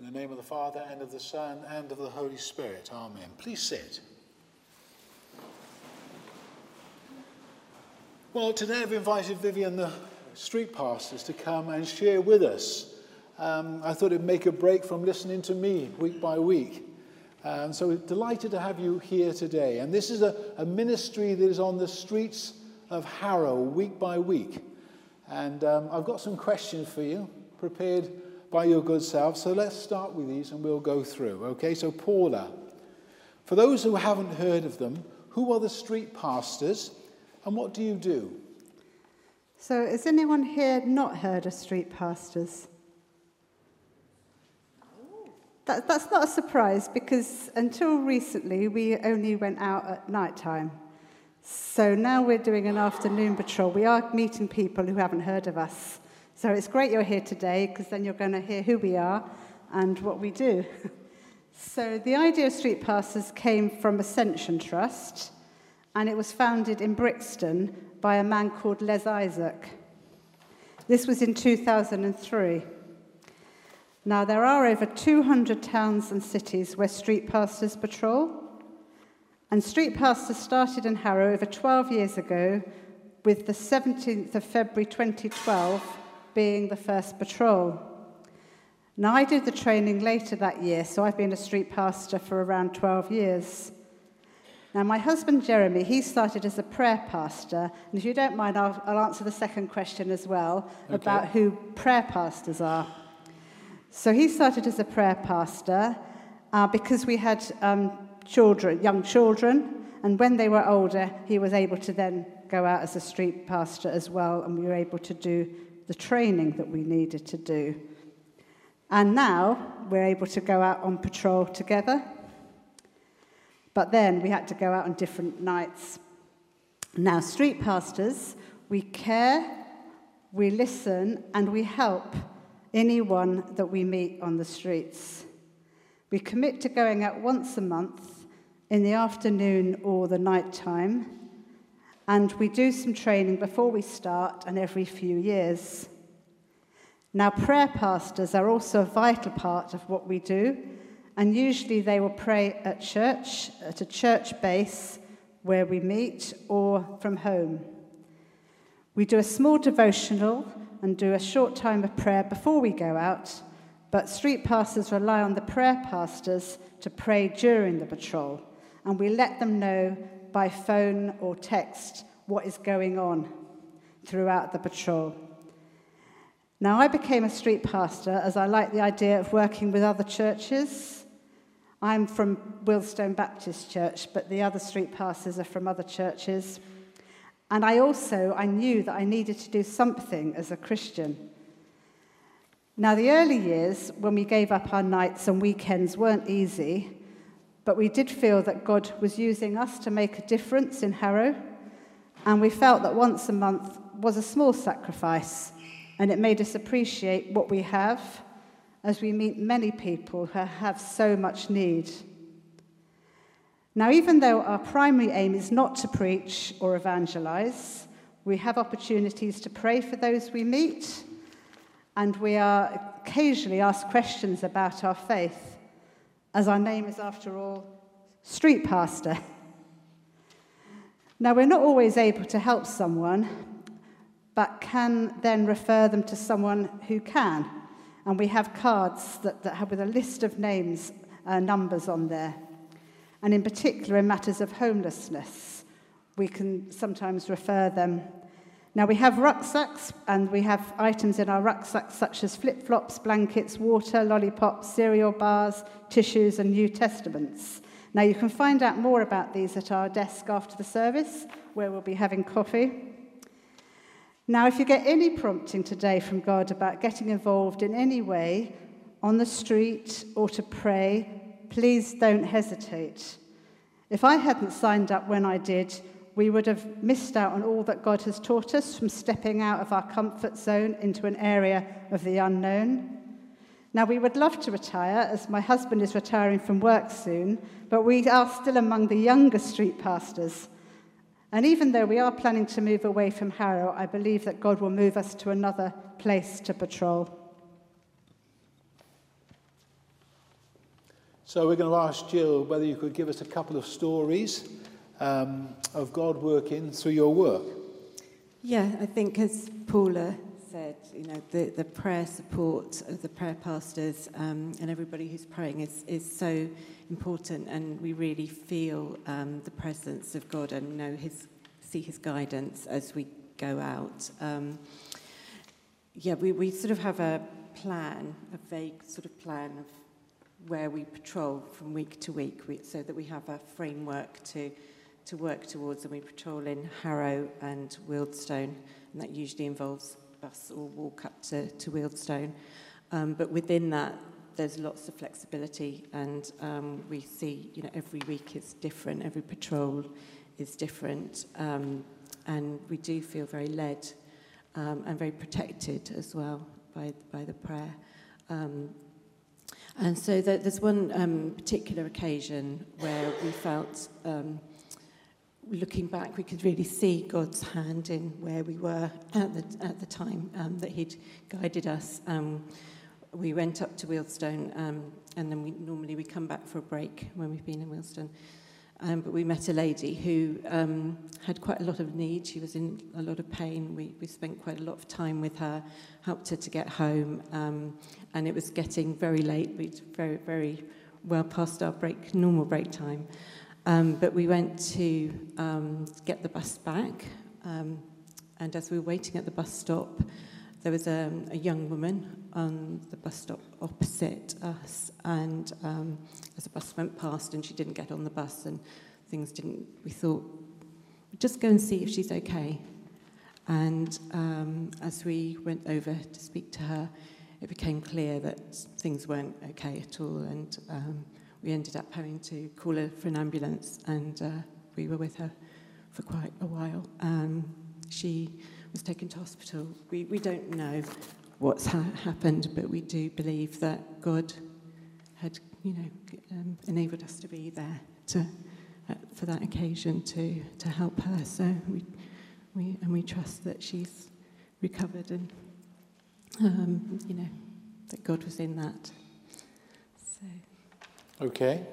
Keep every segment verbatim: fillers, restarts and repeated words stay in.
In the name of the Father, and of the Son, and of the Holy Spirit. Amen. Please sit. Well, today I've invited Vivian, the street pastors, to come and share with us. Um, I thought it'd make a break from listening to me week by week. Um, so we're delighted to have you here today. And this is a, a ministry that is on the streets of Harrow week by week. And um, I've got some questions for you, prepared by your good self. So let's start with these and we'll go through. Okay, so Paula, for those who haven't heard of them, who are the street pastors and what do you do? So has anyone here not heard of street pastors? That, that's not a surprise because until recently we only went out at night time. So now we're doing an afternoon patrol. We are meeting people who haven't heard of us. So it's great you're here today because then you're going to hear who we are and what we do. So the idea of street pastors came from Ascension Trust, and it was founded in Brixton by a man called Les Isaac. This was in two thousand three. Now, there are over two hundred towns and cities where street pastors patrol. And street pastors started in Harrow over twelve years ago, with the seventeenth of February twenty twelve being the first patrol. Now, I did the training later that year, so I've been a street pastor for around twelve years. Now, my husband, Jeremy, he started as a prayer pastor. And if you don't mind, I'll, I'll answer the second question as well, okay, about who prayer pastors are. So he started as a prayer pastor uh, because we had um, children, young children, and when they were older, he was able to then go out as a street pastor as well, and we were able to do the training that we needed to do. And now we're able to go out on patrol together, but then we had to go out on different nights. Now, street pastors, we care, we listen, and we help anyone that we meet on the streets. We commit to going out once a month in the afternoon or the night time, and we do some training before we start and every few years. Now, prayer pastors are also a vital part of what we do, and usually they will pray at church, at a church base where we meet, or from home. We do a small devotional and do a short time of prayer before we go out, but street pastors rely on the prayer pastors to pray during the patrol, and we let them know by phone or text what is going on throughout the patrol. Now, I became a street pastor as I like the idea of working with other churches. I'm from Willstone Baptist Church, but the other street pastors are from other churches. And I also, I knew that I needed to do something as a Christian. Now, the early years, when we gave up our nights and weekends, weren't easy, but we did feel that God was using us to make a difference in Harrow, and we felt that once a month was a small sacrifice, and it made us appreciate what we have as we meet many people who have so much need. Now, even though our primary aim is not to preach or evangelize, we have opportunities to pray for those we meet, and we are occasionally asked questions about our faith, as our name is, after all, street pastor. Now, we're not always able to help someone, but can then refer them to someone who can. And we have cards that, that have with a list of names, uh, numbers on there. And in particular, in matters of homelessness, we can sometimes refer them. Now, we have rucksacks, and we have items in our rucksacks such as flip-flops, blankets, water, lollipops, cereal bars, tissues, and New Testaments. Now, you can find out more about these at our desk after the service, where we'll be having coffee. Now, if you get any prompting today from God about getting involved in any way on the street or to pray, please don't hesitate. If I hadn't signed up when I did, we would have missed out on all that God has taught us, from stepping out of our comfort zone into an area of the unknown. Now, we would love to retire, as my husband is retiring from work soon, but we are still among the younger street pastors. And even though we are planning to move away from Harrow, I believe that God will move us to another place to patrol. So we're going to ask Jill whether you could give us a couple of stories um, of God working through your work. Yeah, I think as Paula said, you know, the, the prayer support of the prayer pastors um, and everybody who's praying is, is so important, and we really feel um, the presence of God and know his, see his guidance as we go out. Um, yeah, we, we sort of have a plan, a vague sort of plan of where we patrol from week to week, we, so that we have a framework to to work towards, and we patrol in Harrow and Wealdstone, and that usually involves bus or walk up to, to Wealdstone. Um, but within that, there's lots of flexibility, and um, we see, you know, every week is different, every patrol is different, um, and we do feel very led um, and very protected as well by, by the prayer. Um, and so there, there's one um, particular occasion where we felt... Um, Looking back, we could really see God's hand in where we were at the at the time um, that He'd guided us. Um, we went up to Wealdstone, um, and then we normally we come back for a break when we've been in Wealdstone. Um, but we met a lady who um, had quite a lot of need. She was in a lot of pain. We we spent quite a lot of time with her, helped her to get home, um, and it was getting very late. We'd very very well past our break normal break time. Um, but we went to um, get the bus back, um, and as we were waiting at the bus stop, there was a, a young woman on the bus stop opposite us, and um, as the bus went past and she didn't get on the bus and things didn't, we thought, just go and see if she's okay. And um, as we went over to speak to her, it became clear that things weren't okay at all, and um, we ended up having to call her for an ambulance, and uh, we were with her for quite a while. Um, she was taken to hospital. We, we don't know what's ha- happened, but we do believe that God had, you know, um, enabled us to be there to uh, for that occasion to to help her. So we we and we trust that she's recovered, and um, you know, that God was in that. So. Okay.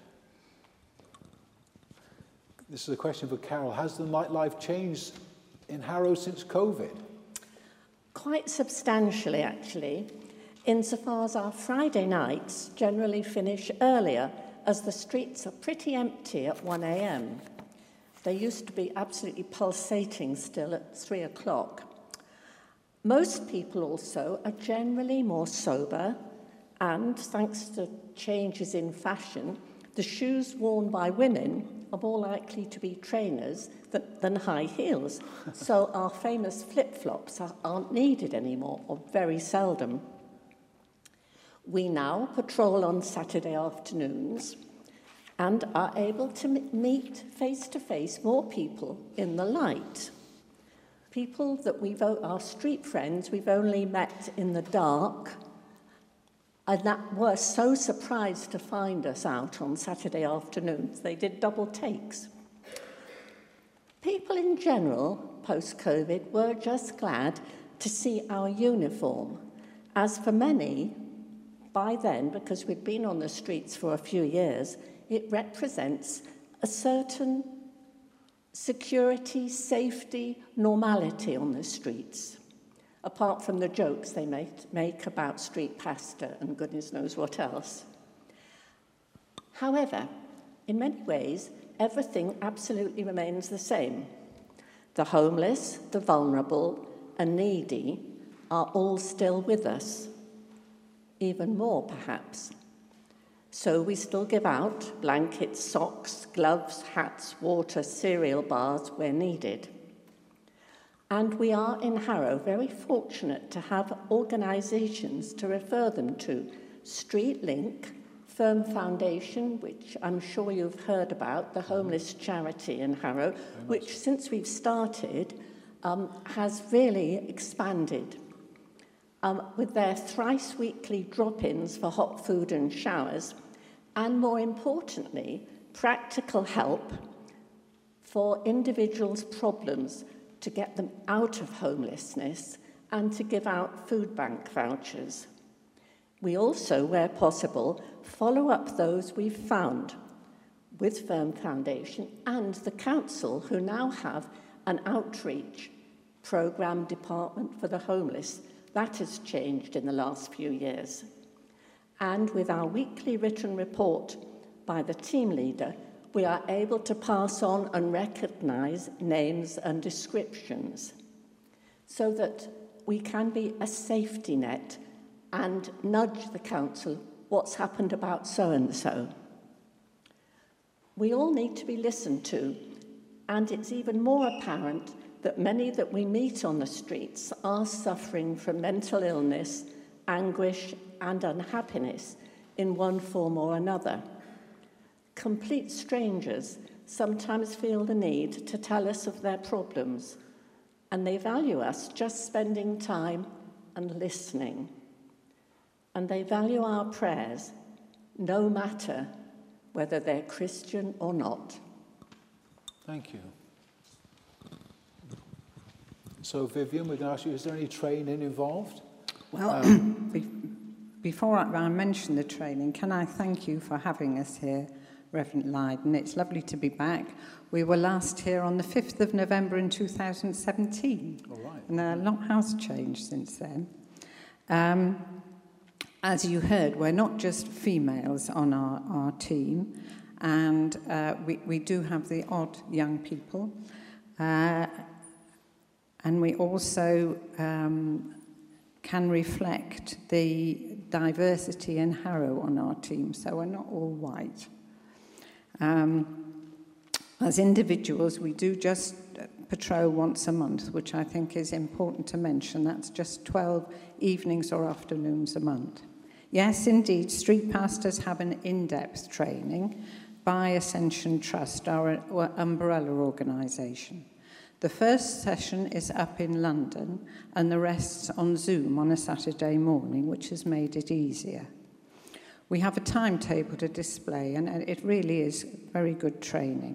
This is a question for Carol. Has the nightlife changed in Harrow since COVID? Quite substantially, actually, insofar as our Friday nights generally finish earlier, as the streets are pretty empty at one a.m. They used to be absolutely pulsating still at three o'clock. Most people also are generally more sober, and thanks to changes in fashion, the shoes worn by women are more likely to be trainers than, than high heels. So our famous flip-flops are, aren't needed anymore, or very seldom. We now patrol on Saturday afternoons and are able to m- meet face-to-face more people in the light. People that we've, our street friends, we've only met in the dark, and that were so surprised to find us out on Saturday afternoons. They did double takes. People in general, post-COVID, were just glad to see our uniform. As for many, by then, because we'd been on the streets for a few years, it represents a certain security, safety, normality on the streets, apart from the jokes they make, make about street pasta and goodness knows what else. However, in many ways, everything absolutely remains the same. The homeless, the vulnerable, and needy are all still with us, even more perhaps. So we still give out blankets, socks, gloves, hats, water, cereal bars where needed. And we are in Harrow very fortunate to have organisations to refer them to. StreetLink, Firm Foundation, which I'm sure you've heard about, the homeless charity in Harrow, which since we've started um, has really expanded. Um, with their thrice weekly drop-ins for hot food and showers, and more importantly, practical help for individuals' problems to get them out of homelessness and to give out food bank vouchers. We also, where possible, follow up those we've found with Firm Foundation and the Council, who now have an outreach programme department for the homeless. That has changed in the last few years. And with our weekly written report by the team leader, we are able to pass on and recognise names and descriptions so that we can be a safety net and nudge the council, what's happened about so-and-so. We all need to be listened to, and it's even more apparent that many that we meet on the streets are suffering from mental illness, anguish, and unhappiness in one form or another. Complete strangers sometimes feel the need to tell us of their problems, and they value us just spending time and listening. And they value our prayers, no matter whether they're Christian or not. Thank you. So, Vivian, we're going to ask you, is there any training involved? Well, um, be before I, I mention the training, can I thank you for having us here, Reverend Lydon? It's lovely to be back. We were last here on the fifth of November in two thousand seventeen. All right. And a lot has changed since then. Um, as you heard, we're not just females on our, our team, and uh, we, we do have the odd young people. Uh, and we also um, can reflect the diversity in Harrow on our team, so we're not all white. Um, as individuals, we do just patrol once a month, which I think is important to mention. That's just twelve evenings or afternoons a month. Yes, indeed, street pastors have an in-depth training by Ascension Trust, our umbrella organisation. The first session is up in London and the rest's on Zoom on a Saturday morning, which has made it easier. We have a timetable to display, and it really is very good training.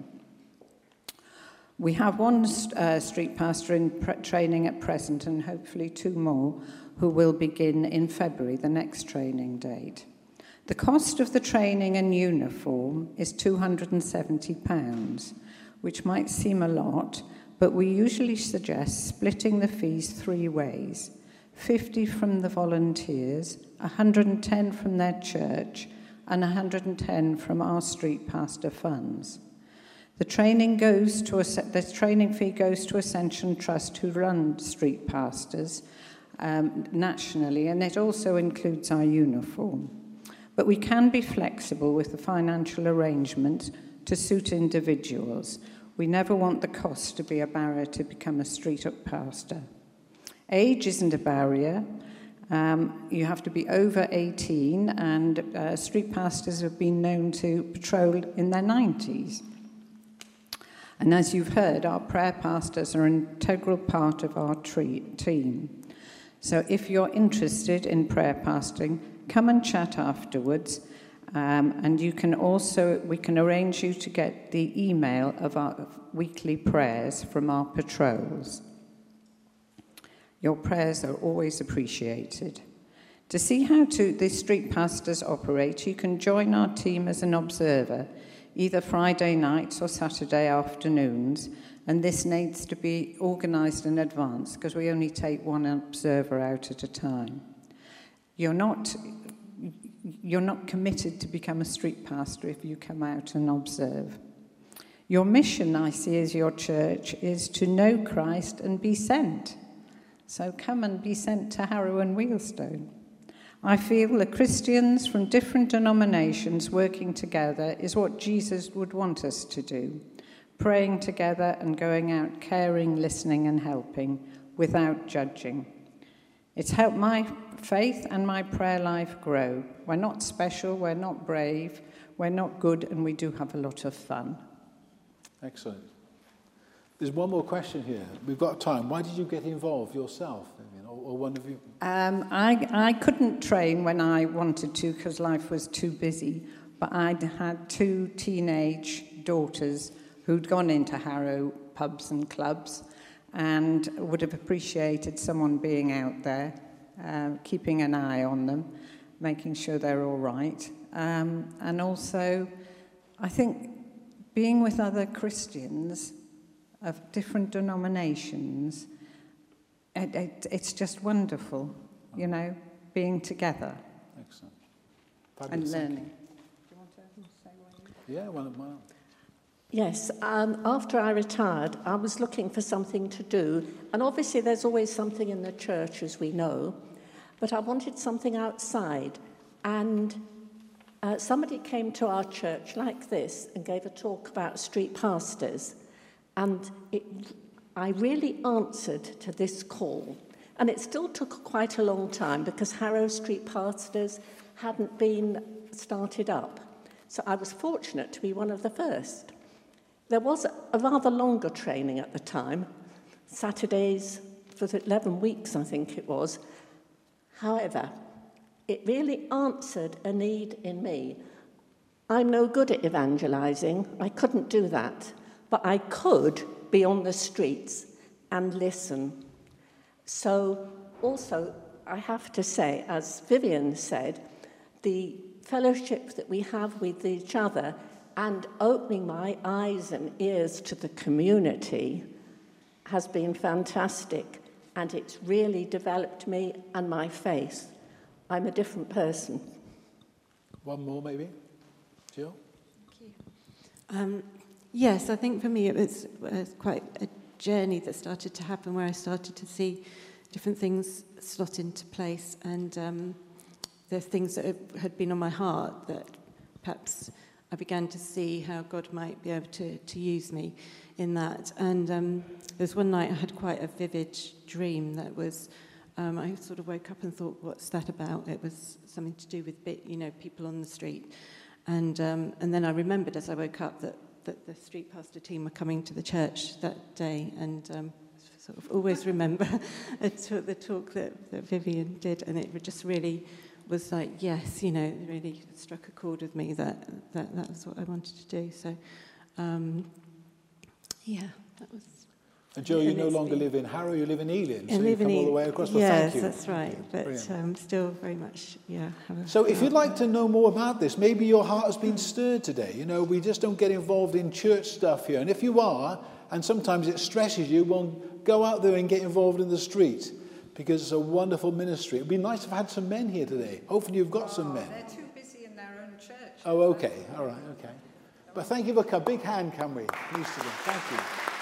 We have one uh, street pastor in training at present, and hopefully two more, who will begin in February, the next training date. The cost of the training and uniform is two hundred and seventy pounds, which might seem a lot, but we usually suggest splitting the fees three ways: fifty from the volunteers, one hundred and ten from their church, and one hundred and ten from our street pastor funds. The training goes to a, the training fee goes to Ascension Trust, who run street pastors um, nationally, and it also includes our uniform. But we can be flexible with the financial arrangements to suit individuals. We never want the cost to be a barrier to become a street pastor. Age isn't a barrier. Um, you have to be over eighteen, and uh, street pastors have been known to patrol in their nineties. And as you've heard, our prayer pastors are an integral part of our team. So if you're interested in prayer pastoring, come and chat afterwards. Um, and you can also, we can arrange you to get the email of our weekly prayers from our patrols. Your prayers are always appreciated. To see how to, the street pastors operate, you can join our team as an observer, either Friday nights or Saturday afternoons, and this needs to be organised in advance because we only take one observer out at a time. You're not, you're not committed to become a street pastor if you come out and observe. Your mission, I see, as your church is to know Christ and be sent. So come and be sent to Harrow and Wealdstone. I feel that Christians from different denominations working together is what Jesus would want us to do, praying together and going out caring, listening and helping without judging. It's helped my faith and my prayer life grow. We're not special, we're not brave, we're not good, and we do have a lot of fun. Excellent. There's one more question here. We've got time. Why did you get involved yourself, Vivian, or, or one of you? Um, I, I couldn't train when I wanted to because life was too busy, but I had two teenage daughters who'd gone into Harrow pubs and clubs and would have appreciated someone being out there, uh, keeping an eye on them, making sure they're all right. Um, and also, I think being with other Christians of different denominations, it, it, it's just wonderful, you know, being together. Excellent. And Fabulous. learning. Do you want to say one? Yeah, well, well. Yes, um, after I retired, I was looking for something to do. And obviously there's always something in the church, as we know. But I wanted something outside. And uh, somebody came to our church like this and gave a talk about street pastors. And it, I really answered to this call. And it still took quite a long time because Harrow Street Pastors hadn't been started up. So I was fortunate to be one of the first. There was a rather longer training at the time, Saturdays for eleven weeks, I think it was. However, it really answered a need in me. I'm no good at evangelizing. I couldn't do that. But I could be on the streets and listen. So also, I have to say, as Vivian said, the fellowship that we have with each other and opening my eyes and ears to the community has been fantastic, and it's really developed me and my faith. I'm a different person. One more, maybe? Jill? Thank you. Um, yes, I think for me it was, was quite a journey that started to happen where I started to see different things slot into place, and um, the things that had been on my heart that perhaps I began to see how God might be able to, to use me in that. And um, there was one night I had quite a vivid dream that was, um, I sort of woke up and thought, what's that about? It was something to do with, bit, you know, people on the street. And um, and then I remembered as I woke up that, that the street pastor team were coming to the church that day, and um, sort of always remember the talk that, that Vivian did, and it just really was like, yes, you know, it really struck a chord with me that that, that was what I wanted to do. So, um, yeah, that was... And Joe, you and no longer been, live in Harrow, you live in Ealing, so I you live come in all the way across. Well, yes, thank you. that's right, but um, still very much, yeah. Have a, so if you'd like to know more about this, maybe your heart has been stirred today. You know, we just don't get involved in church stuff here. And if you are, and sometimes it stresses you, well, go out there and get involved in the street, because it's a wonderful ministry. It'd be nice to have had some men here today. Hopefully you've got oh, some men. They're too busy in their own church. Oh, okay. All right, okay. But thank you for a big hand, can we? Please to them. Thank you.